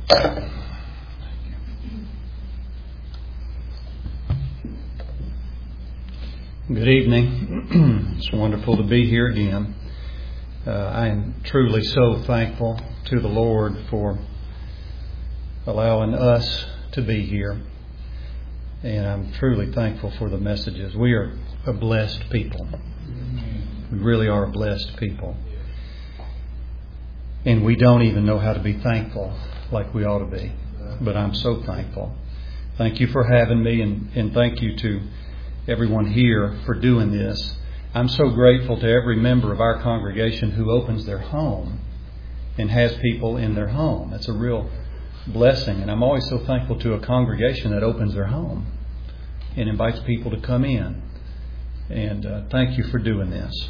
Good evening. It's wonderful to be here again. I am truly so thankful to the Lord for allowing us to be here. And I'm truly thankful for the messages. We are a blessed people. We really are a blessed people. And we don't even know how to be thankful like we ought to be. But I'm so thankful. Thank you for having me, and thank you to everyone here for doing this. I'm so grateful to every member of our congregation who opens their home and has people in their home. It's a real blessing. And I'm always so thankful to a congregation that opens their home and invites people to come in. And thank you for doing this.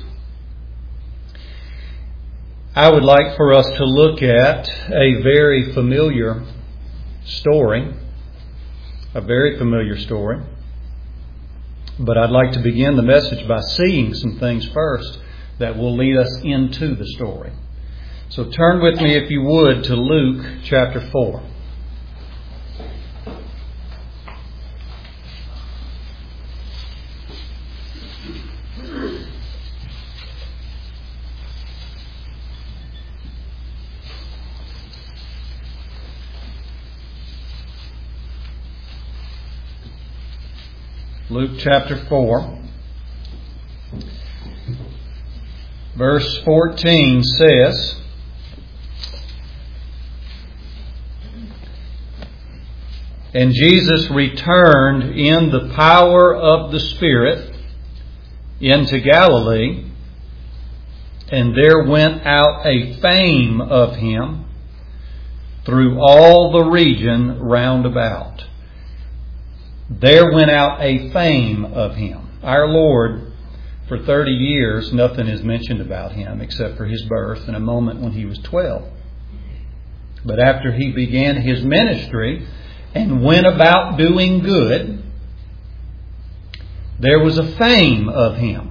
I would like for us to look at a very familiar story. A very familiar story. But I'd like to begin the message by seeing some things first that will lead us into the story. So turn with me, if you would, to Luke chapter 4. Luke chapter 4, verse 14 says, "And Jesus returned in the power of the Spirit into Galilee, and there went out a fame of him through all the region round about." There went out a fame of him. Our Lord, for 30 years, nothing is mentioned about him except for his birth and a moment when he was 12. But after he began his ministry and went about doing good, there was a fame of him.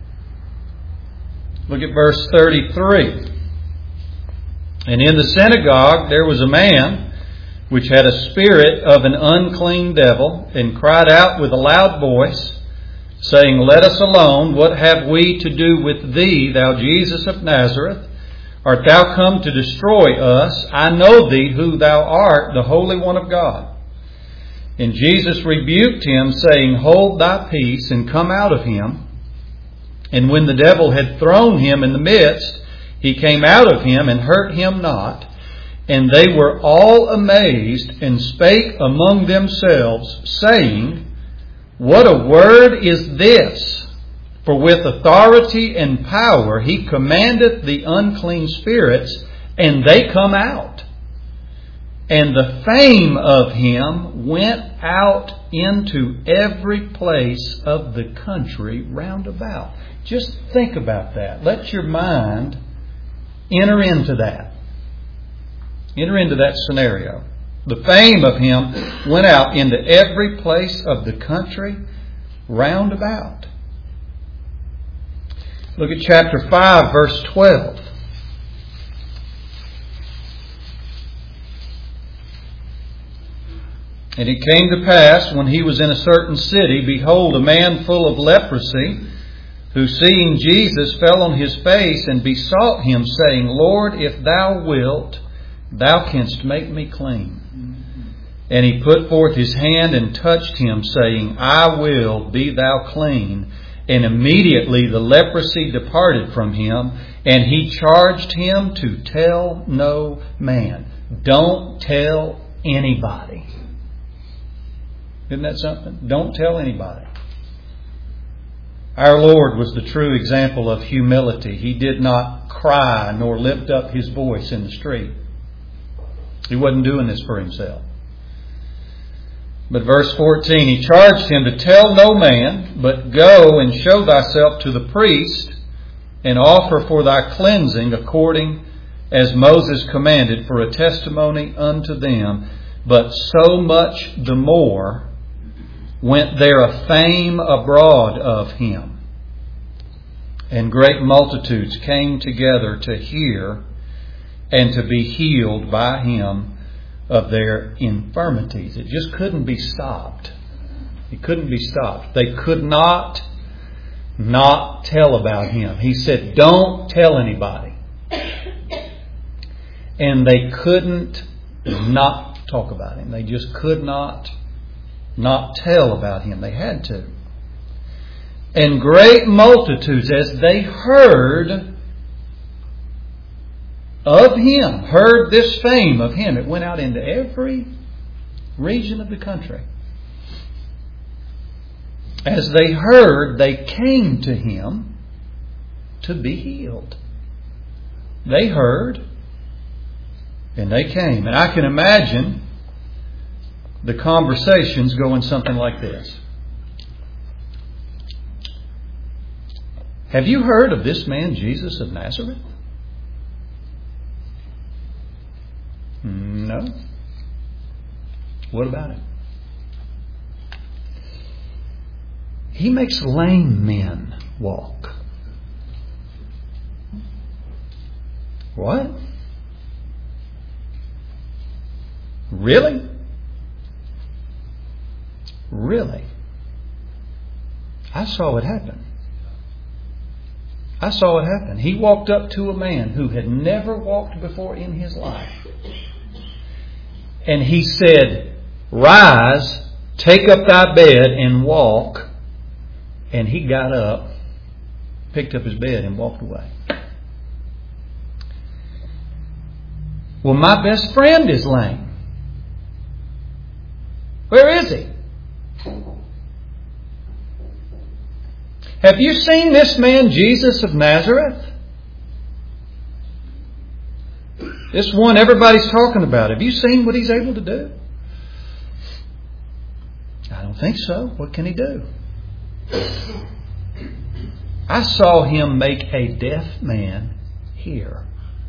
Look at verse 33. "And in the synagogue there was a man which had a spirit of an unclean devil, and cried out with a loud voice, saying, Let us alone, what have we to do with thee, thou Jesus of Nazareth? Art thou come to destroy us? I know thee who thou art, the Holy One of God. And Jesus rebuked him, saying, Hold thy peace, and come out of him. And when the devil had thrown him in the midst, he came out of him, and hurt him not. And they were all amazed, and spake among themselves, saying, What a word is this! For with authority and power he commandeth the unclean spirits, and they come out. And the fame of him went out into every place of the country round about." Just think about that. Let your mind enter into that. Enter into that scenario. The fame of him went out into every place of the country round about. Look at chapter 5, verse 12. "And it came to pass, when he was in a certain city, behold, a man full of leprosy, who seeing Jesus fell on his face and besought him, saying, Lord, if thou wilt, thou canst make me clean. And he put forth his hand and touched him, saying, I will, be thou clean. And immediately the leprosy departed from him, and he charged him to tell no man." Don't tell anybody. Isn't that something? Don't tell anybody. Our Lord was the true example of humility. He did not cry nor lift up his voice in the street. He wasn't doing this for himself. But verse 14, "He charged him to tell no man, but go and show thyself to the priest, and offer for thy cleansing according as Moses commanded, for a testimony unto them. But so much the more went there a fame abroad of him. And great multitudes came together to hear and to be healed by him of their infirmities. It just couldn't be stopped. It couldn't be stopped. They could not tell about Him. He said, don't tell anybody. And they couldn't not talk about Him. They just could not tell about Him. They had to. And great multitudes, as they heard of Him, heard this fame of Him, it went out into every region of the country. As they heard, they came to Him to be healed. They heard and they came. And I can imagine the conversations going something like this. Have you heard of this man, Jesus of Nazareth? No. What about him? He makes lame men walk. What? Really? Really? I saw it happen. I saw it happen. He walked up to a man who had never walked before in his life. And he said, "Rise, take up thy bed and walk." And he got up, picked up his bed and walked away. Well, my best friend is lame. Where is he? Have you seen this man, Jesus of Nazareth? This one everybody's talking about. Have you seen what he's able to do? I don't think so. What can he do? I saw him make a deaf man hear.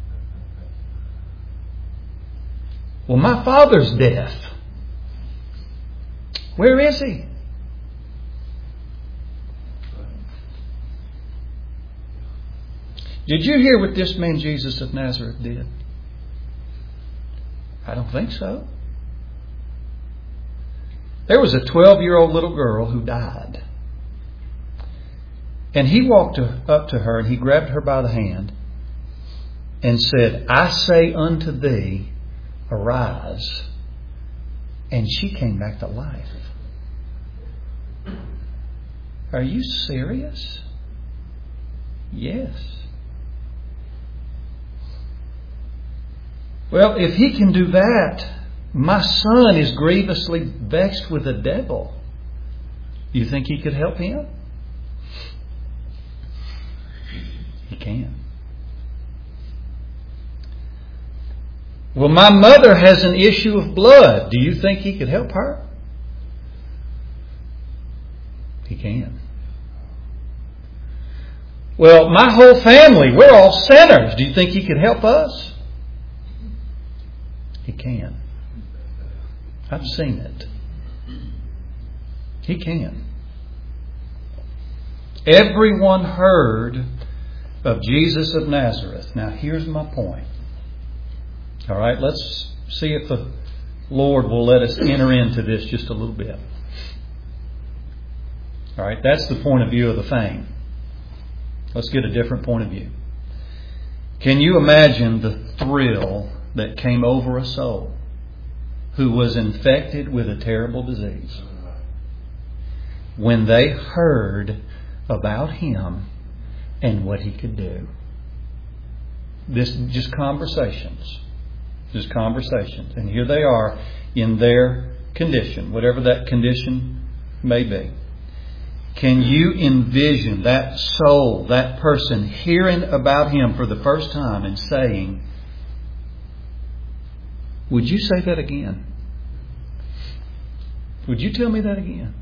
Well, my father's deaf. Where is he? Did you hear what this man Jesus of Nazareth did? I don't think so. There was a 12-year-old little girl who died. And he walked up to her and he grabbed her by the hand and said, "I say unto thee, arise." And she came back to life. Are you serious? Yes. Well, if he can do that, my son is grievously vexed with the devil. You think he could help him? He can. Well, my mother has an issue of blood. Do you think he could help her? He can. Well, my whole family, we're all sinners. Do you think he could help us? He can. I've seen it. He can. Everyone heard of Jesus of Nazareth. Now, here's my point. All right, let's see if the Lord will let us enter into this just a little bit. All right, that's the point of view of the fame. Let's get a different point of view. Can you imagine the thrill that came over a soul who was infected with a terrible disease when they heard about him and what he could do? This just conversations. Just conversations. And here they are in their condition, whatever that condition may be. Can you envision that soul, that person, hearing about him for the first time and saying, "Would you say that again? Would you tell me that again?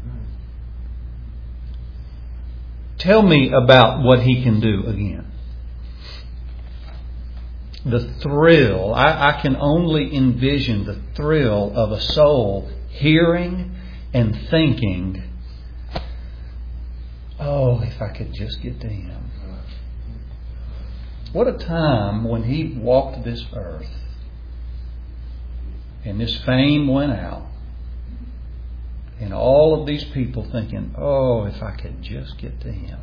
Tell me about what he can do again." The thrill, I can only envision the thrill of a soul hearing and thinking, "Oh, if I could just get to him." What a time when he walked this earth And this fame went out. And all of these people thinking, oh, if I could just get to him.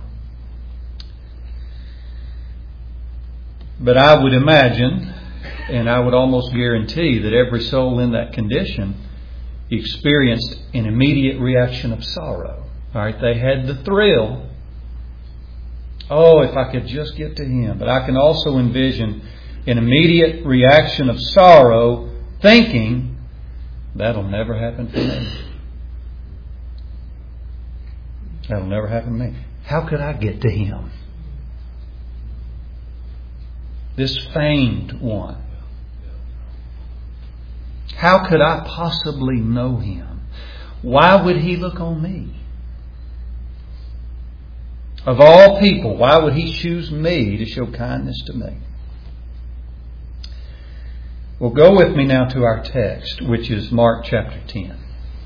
But I would imagine, and I would almost guarantee, that every soul in that condition experienced an immediate reaction of sorrow. All right, they had the thrill. Oh, if I could just get to him. But I can also envision an immediate reaction of sorrow, thinking, that'll never happen for me. That'll never happen to me. How could I get to him? This famed one. How could I possibly know him? Why would he look on me? Of all people, why would he choose me to show kindness to me? Well, go with me now to our text, which is Mark chapter 10.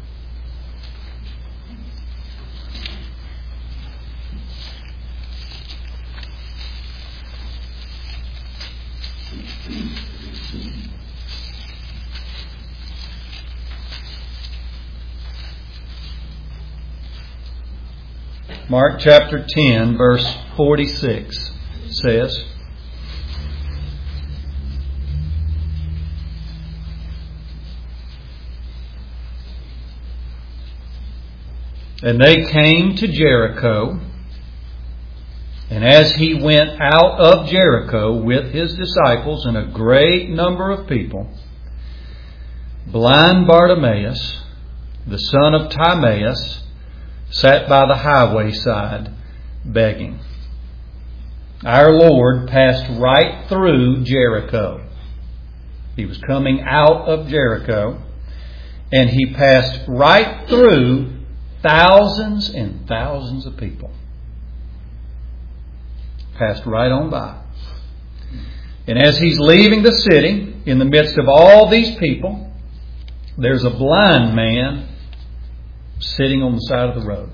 Mark chapter 10, verse 46 says, "And they came to Jericho, and as he went out of Jericho with his disciples and a great number of people, blind Bartimaeus, the son of Timaeus, sat by the highway side begging." Our Lord passed right through Jericho. He was coming out of Jericho, and he passed right through thousands and thousands of people. Passed right on by. And as he's leaving the city, in the midst of all these people, there's a blind man sitting on the side of the road.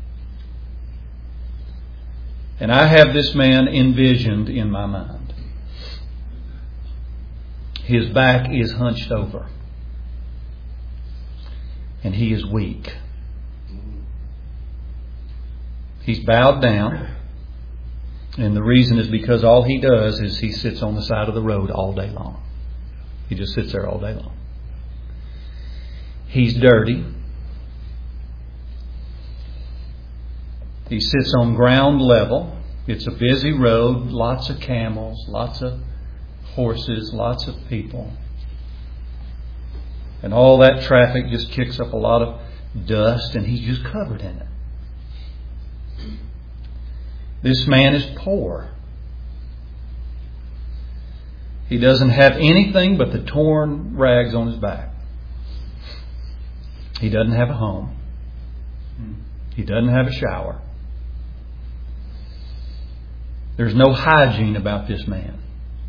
And I have this man envisioned in my mind. His back is hunched over. And he is weak. He's bowed down. And the reason is because all he does is he sits on the side of the road all day long. He just sits there all day long. He's dirty. He sits on ground level. It's a busy road, lots of camels, lots of horses, lots of people. And all that traffic just kicks up a lot of dust, and he's just covered in it. This man is poor. He doesn't have anything but the torn rags on his back. He doesn't have a home. He doesn't have a shower. There's no hygiene about this man.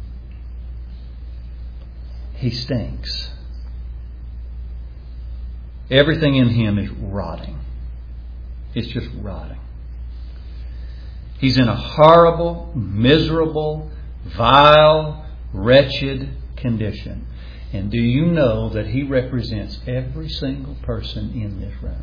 He stinks. Everything in him is rotting. It's just rotting. He's in a horrible, miserable, vile, wretched condition. And do you know that he represents every single person in this room?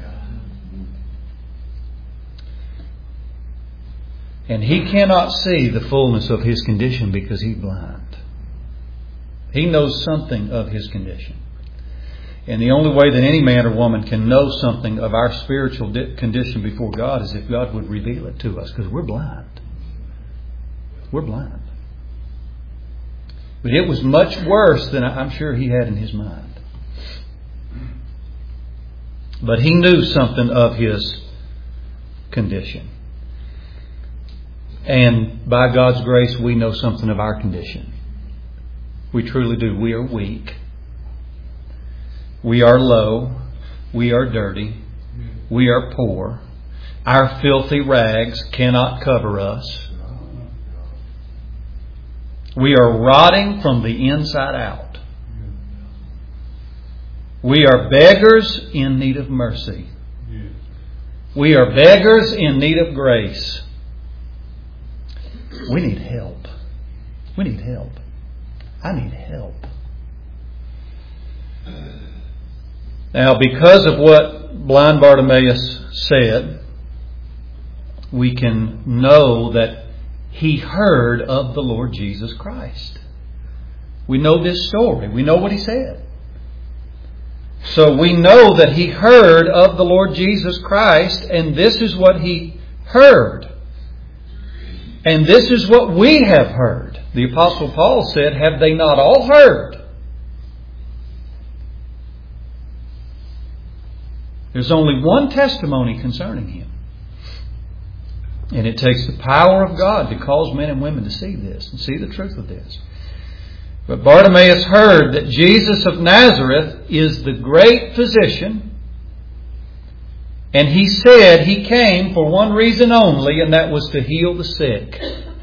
And he cannot see the fullness of his condition because he's blind. He knows something of his condition. And the only way that any man or woman can know something of our spiritual condition before God is if God would reveal it to us, because we're blind. We're blind. But it was much worse than I'm sure he had in his mind. But he knew something of his condition. And by God's grace, we know something of our condition. We truly do. We are weak. We are low. We are dirty. We are poor. Our filthy rags cannot cover us. We are rotting from the inside out. We are beggars in need of mercy. We are beggars in need of grace. We need help. We need help. I need help. Now, because of what blind Bartimaeus said, we can know that he heard of the Lord Jesus Christ. We know this story. We know what he said. So we know that he heard of the Lord Jesus Christ, and this is what he heard. And this is what we have heard. The Apostle Paul said, "Have they not all heard?" There's only one testimony concerning him. And it takes the power of God to cause men and women to see this and see the truth of this. But Bartimaeus heard that Jesus of Nazareth is the great physician. And he said he came for one reason only, and that was to heal the sick.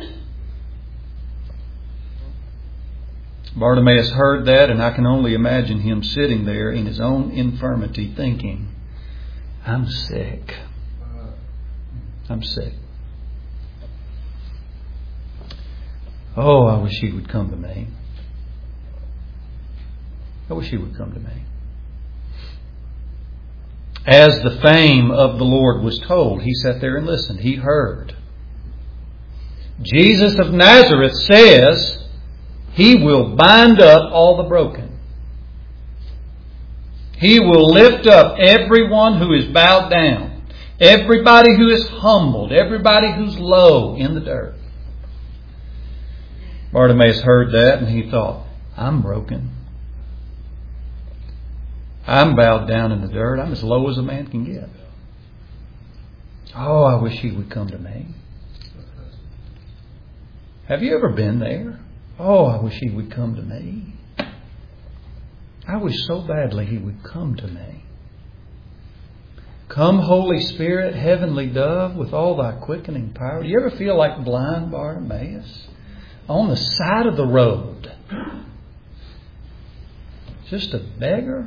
Bartimaeus heard that, and I can only imagine him sitting there in his own infirmity thinking, I'm sick. I'm sick. Oh, I wish he would come to me. I wish he would come to me. As the fame of the Lord was told, he sat there and listened. He heard. Jesus of Nazareth says he will bind up all the broken. He will lift up everyone who is bowed down. Everybody who is humbled. Everybody who's low in the dirt. Bartimaeus heard that and he thought, I'm broken. I'm bowed down in the dirt. I'm as low as a man can get. Oh, I wish he would come to me. Have you ever been there? Oh, I wish he would come to me. I wish so badly he would come to me. Come, Holy Spirit, heavenly dove, with all thy quickening power. Do you ever feel like blind Bartimaeus? On the side of the road. Just a beggar.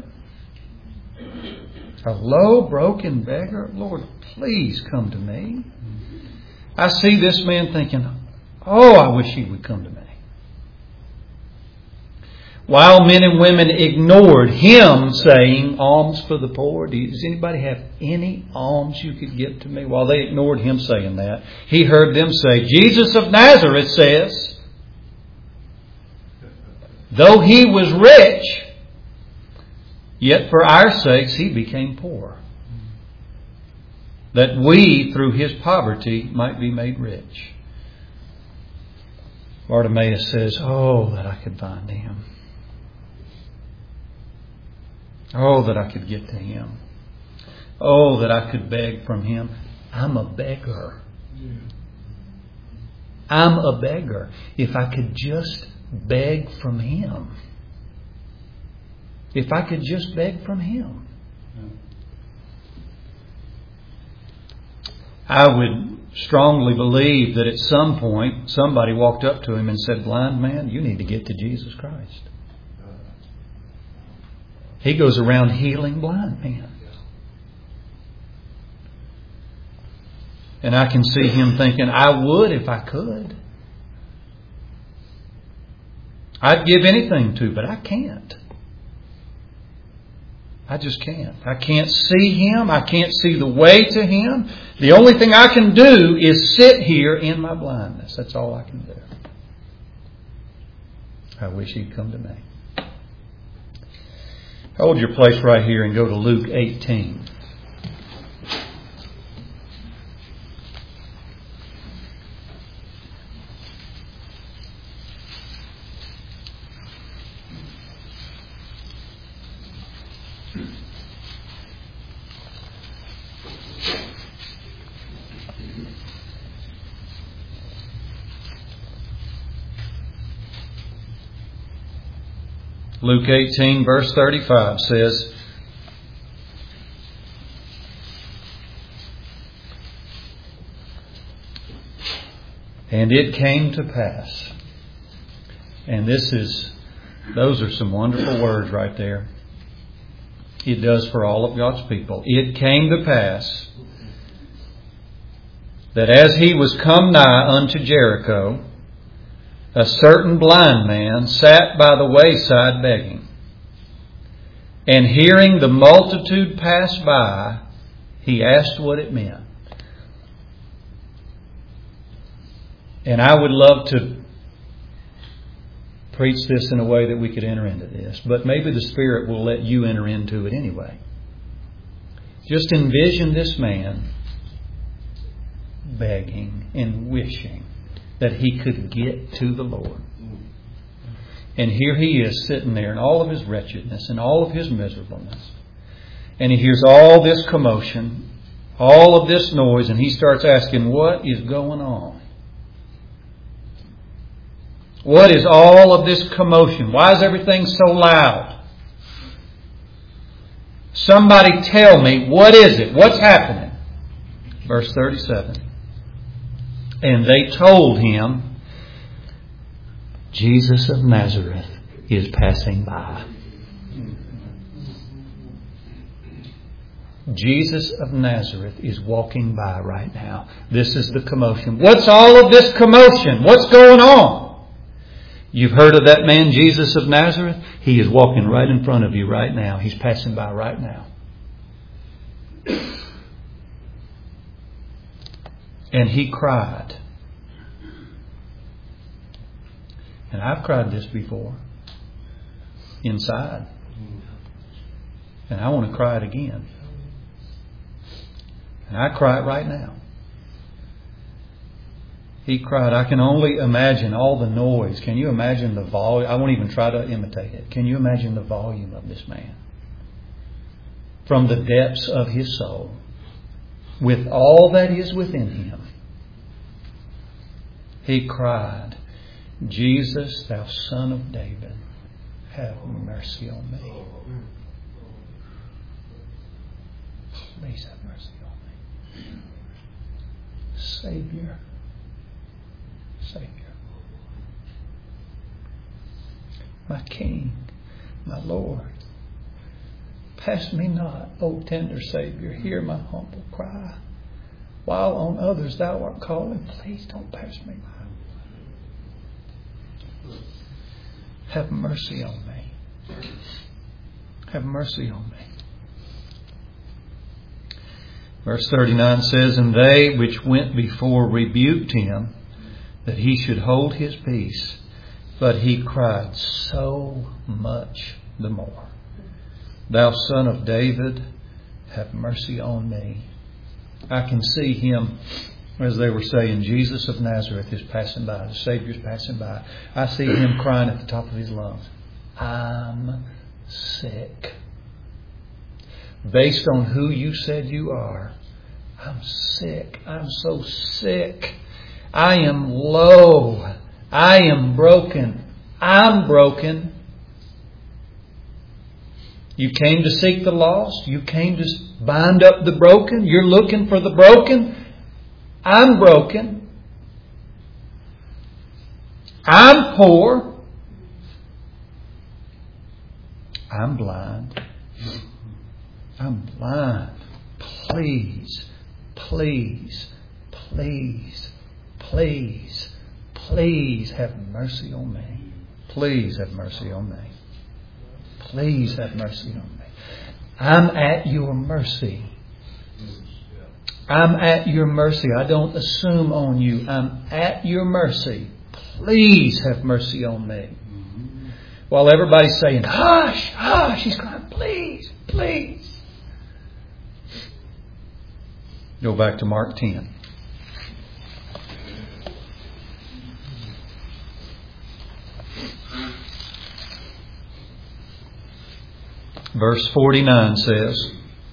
A low, broken beggar. Lord, please come to me. I see this man thinking, oh, I wish he would come to me. While men and women ignored him saying, alms for the poor. Does anybody have any alms you could give to me? While they ignored him saying that, he heard them say, Jesus of Nazareth says, though he was rich, yet for our sakes he became poor, that we through his poverty might be made rich. Bartimaeus says, oh, that I could find him. Oh, that I could get to him. Oh, that I could beg from him. I'm a beggar. I'm a beggar. If I could just beg from him. If I could just beg from him. I would strongly believe that at some point somebody walked up to him and said, blind man, you need to get to Jesus Christ. He goes around healing blind men. And I can see him thinking, I would if I could. I'd give anything to, but I can't. I just can't. I can't see him. I can't see the way to him. The only thing I can do is sit here in my blindness. That's all I can do. I wish he'd come to me. Hold your place right here and go to Luke 18. Luke 18 verse 35 says, and it came to pass. And those are some wonderful words right there. It does for all of God's people. It came to pass that as he was come nigh unto Jericho, a certain blind man sat by the wayside begging. And hearing the multitude pass by, he asked what it meant. And I would love to preach this in a way that we could enter into this. But maybe the Spirit will let you enter into it anyway. Just envision this man begging and wishing that he could get to the Lord. And here he is sitting there in all of his wretchedness and all of his miserableness. And he hears all this commotion, all of this noise, and he starts asking, what is going on? What is all of this commotion? Why is everything so loud? Somebody tell me, what is it? What's happening? Verse 37. And they told him, Jesus of Nazareth is passing by. Jesus of Nazareth is walking by right now. This is the commotion. What's all of this commotion? What's going on? You've heard of that man, Jesus of Nazareth? He is walking right in front of you right now. He's passing by right now. And he cried. And I've cried this before. Inside. And I want to cry it again. And I cry it right now. He cried. I can only imagine all the noise. Can you imagine the volume? I won't even try to imitate it. Can you imagine the volume of this man? From the depths of his soul. With all that is within him. He cried, Jesus, thou Son of David, have mercy on me. Please have mercy on me. Savior. Savior. My King, my Lord. Pass me not, O tender Savior. Hear my humble cry. While on others thou art calling, please don't pass me by. Have mercy on me. Have mercy on me. Verse 39 says, And they which went before rebuked him, that he should hold his peace. But he cried so much the more, Thou Son of David, have mercy on me. I can see him, as they were saying, Jesus of Nazareth is passing by. The Savior's passing by. I see him crying at the top of his lungs, I'm sick. Based on who you said you are, I'm sick. I'm so sick. I am low. I am broken. I'm broken. You came to seek the lost. You came to bind up the broken. You're looking for the broken. I'm broken. I'm poor. I'm blind. I'm blind. Please, please, please, please, please have mercy on me. Please have mercy on me. Please have mercy on me. I'm at your mercy. I'm at your mercy. I don't assume on you. I'm at your mercy. Please have mercy on me. While everybody's saying, hush, hush, he's crying, please, please. Go back to Mark 10. Verse 49 says,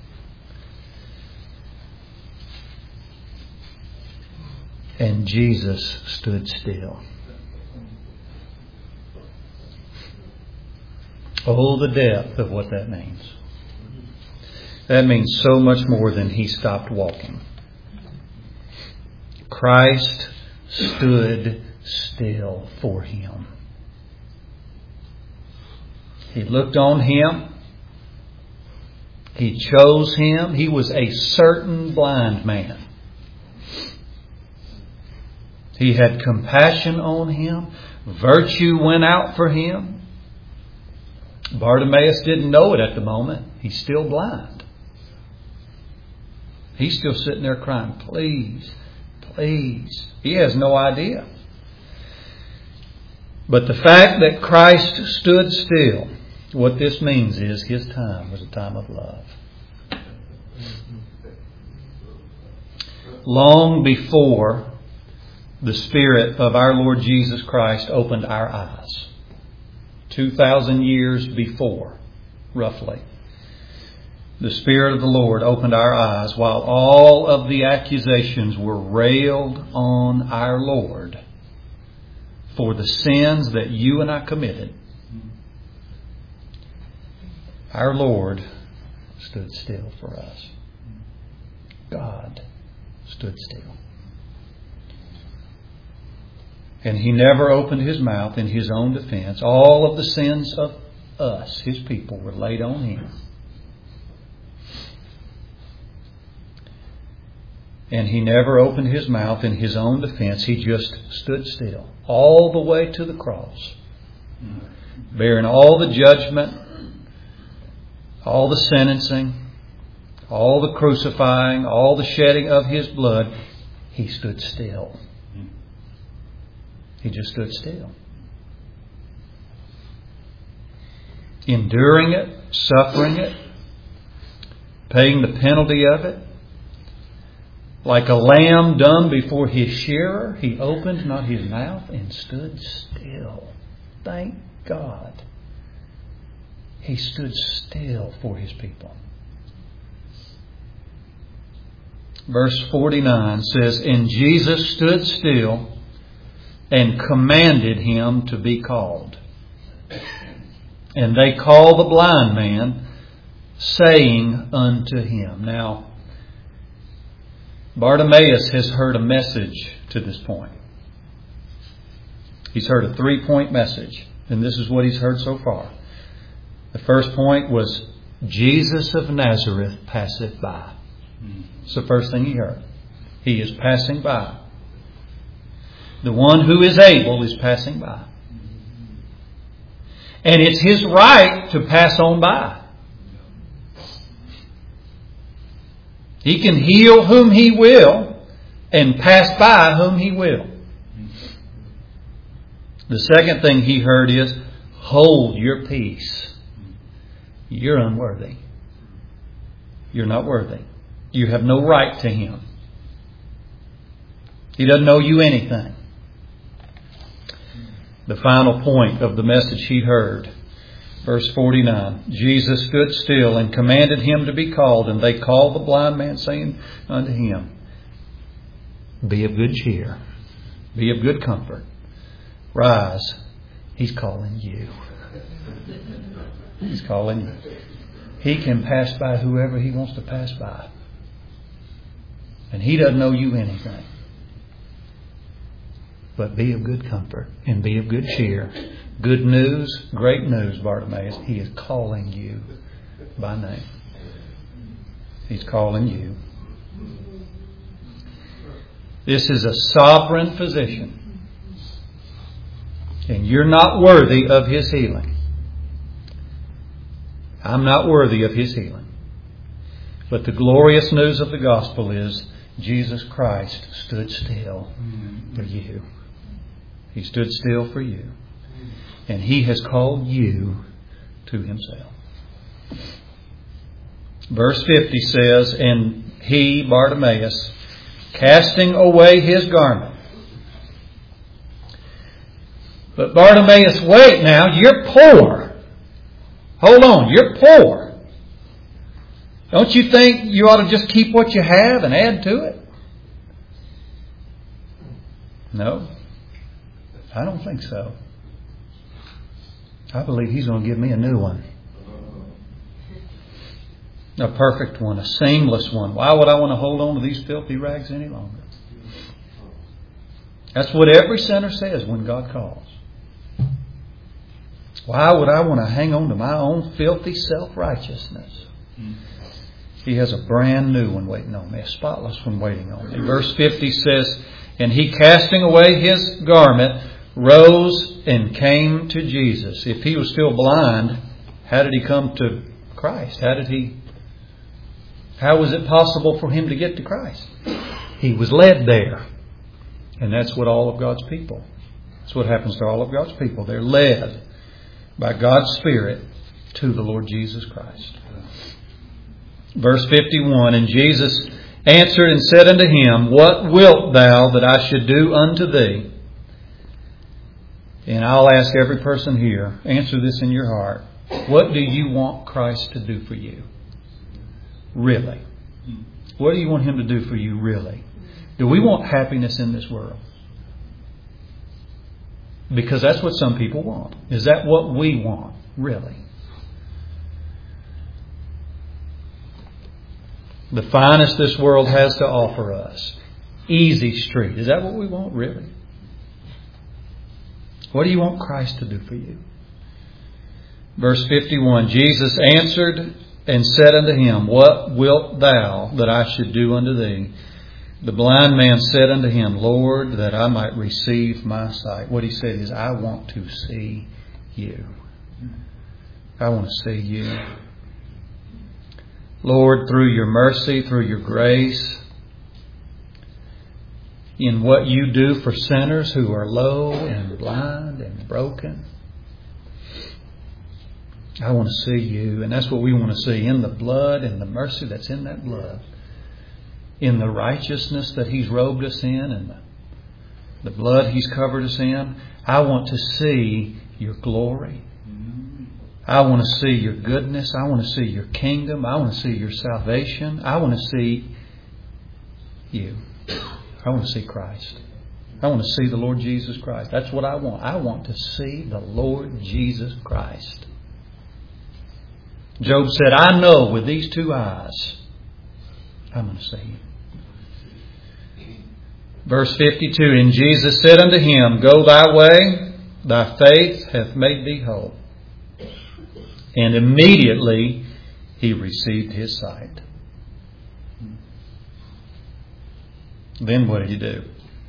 And Jesus stood still. Oh, the depth of what that means. That means so much more than he stopped walking. Christ stood still for him. He looked on him. He chose him. He was a certain blind man. He had compassion on him. Virtue went out for him. Bartimaeus didn't know it at the moment. He's still blind. He's still sitting there crying, please, please. He has no idea. But the fact that Christ stood still, what this means is His time was a time of love. Long before the Spirit of our Lord Jesus Christ opened our eyes, 2,000 years before, roughly, the Spirit of the Lord opened our eyes while all of the accusations were railed on our Lord for the sins that you and I committed. Our Lord stood still for us. God stood still. And He never opened His mouth in His own defense. All of the sins of us, His people, were laid on Him. And He never opened His mouth in His own defense. He just stood still all the way to the cross, bearing all the judgment, all the sentencing, all the crucifying, all the shedding of His blood. He stood still. He just stood still. Enduring it, suffering it, paying the penalty of it. Like a lamb dumb before his shearer, He opened not His mouth and stood still. Thank God. He stood still for His people. Verse 49 says, and Jesus stood still and commanded him to be called. And they called the blind man, saying unto him. Now, Bartimaeus has heard a message to this point. He's heard a 3-point message. And this is what he's heard so far. The first point was, Jesus of Nazareth passeth by. It's the first thing he heard. He is passing by. The one who is able is passing by. And it's his right to pass on by. He can heal whom He will and pass by whom He will. The second thing he heard is, hold your peace. You're unworthy. You're not worthy. You have no right to Him. He doesn't owe you anything. The final point of the message he heard. Verse 49. Jesus stood still and commanded him to be called. And they called the blind man, saying unto him, be of good cheer. Be of good comfort. Rise. He's calling you. He's calling you. He can pass by whoever He wants to pass by. And He doesn't owe you anything. But be of good comfort and be of good cheer. Good news, great news, Bartimaeus. He is calling you by name. He's calling you. This is a sovereign physician. And you're not worthy of His healing. I'm not worthy of His healing. But the glorious news of the gospel is Jesus Christ stood still for you. He stood still for you. And He has called you to Himself. Verse 50 says, and he, Bartimaeus, casting away his garment. But Bartimaeus, wait now, you're poor. Hold on, you're poor. Don't you think you ought to just keep what you have and add to it? No, I don't think so. I believe He's going to give me a new one. A perfect one, a seamless one. Why would I want to hold on to these filthy rags any longer? That's what every sinner says when God calls. Why would I want to hang on to my own filthy self-righteousness? He has a brand new one waiting on me, a spotless one waiting on me. Verse 50 says, and he, casting away his garment, rose and came to Jesus. If he was still blind, How did he come to Christ? How was it possible for him to get to Christ? He was led there. And that's what all of God's people. That's what happens to all of God's people. They're led by God's Spirit to the Lord Jesus Christ. Verse 51, and Jesus answered and said unto him, What wilt thou that I should do unto thee? And I'll ask every person here, answer this in your heart. What do you want Christ to do for you? Really? What do you want Him to do for you, really? Do we want happiness in this world? Because that's what some people want. Is that what we want, really? The finest this world has to offer us. Easy street. Is that what we want, really? What do you want Christ to do for you? Verse 51, Jesus answered and said unto him, What wilt thou that I should do unto thee? The blind man said unto him, Lord, that I might receive my sight. What he said is, I want to see you. I want to see you. Lord, through your mercy, through your grace, in what you do for sinners who are low and blind and broken, I want to see you. And that's what we want to see, in the blood and the mercy that's in that blood. In the righteousness that He's robed us in and the blood He's covered us in. I want to see your glory. I want to see your goodness. I want to see your kingdom. I want to see your salvation. I want to see you. I want to see Christ. I want to see the Lord Jesus Christ. That's what I want. I want to see the Lord Jesus Christ. Job said, I know with these two eyes, I'm going to see you. Verse 52, and Jesus said unto him, Go thy way, thy faith hath made thee whole. And immediately he received his sight. Then what did he do?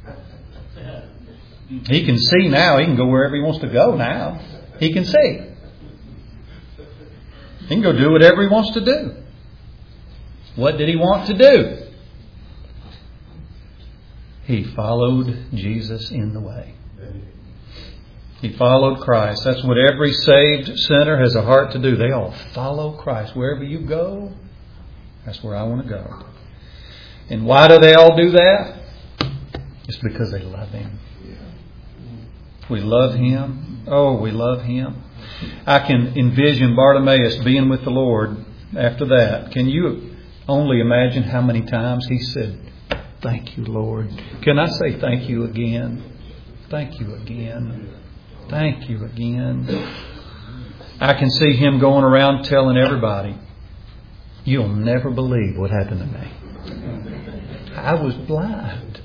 He can see now. He can go wherever he wants to go now. He can see. He can go do whatever he wants to do. What did he want to do? He followed Jesus in the way. He followed Christ. That's what every saved sinner has a heart to do. They all follow Christ. Wherever you go, that's where I want to go. And why do they all do that? It's because they love Him. We love Him. Oh, we love Him. I can envision Bartimaeus being with the Lord after that. Can you only imagine how many times he said, Thank you, Lord. Can I say thank you again? Thank you again. Thank you again. I can see him going around telling everybody, You'll never believe what happened to me. I was blind.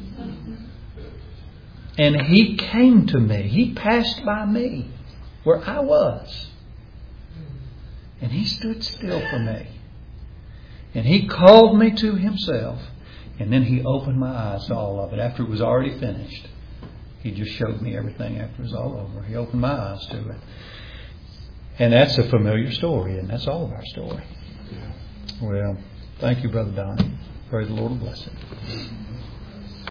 And He came to me. He passed by me where I was. And He stood still for me. And He called me to Himself. And then He opened my eyes to all of it. After it was already finished, He just showed me everything after it was all over. He opened my eyes to it. And that's a familiar story. And that's all of our story. Well, thank you, Brother Donnie. Pray the Lord will bless it.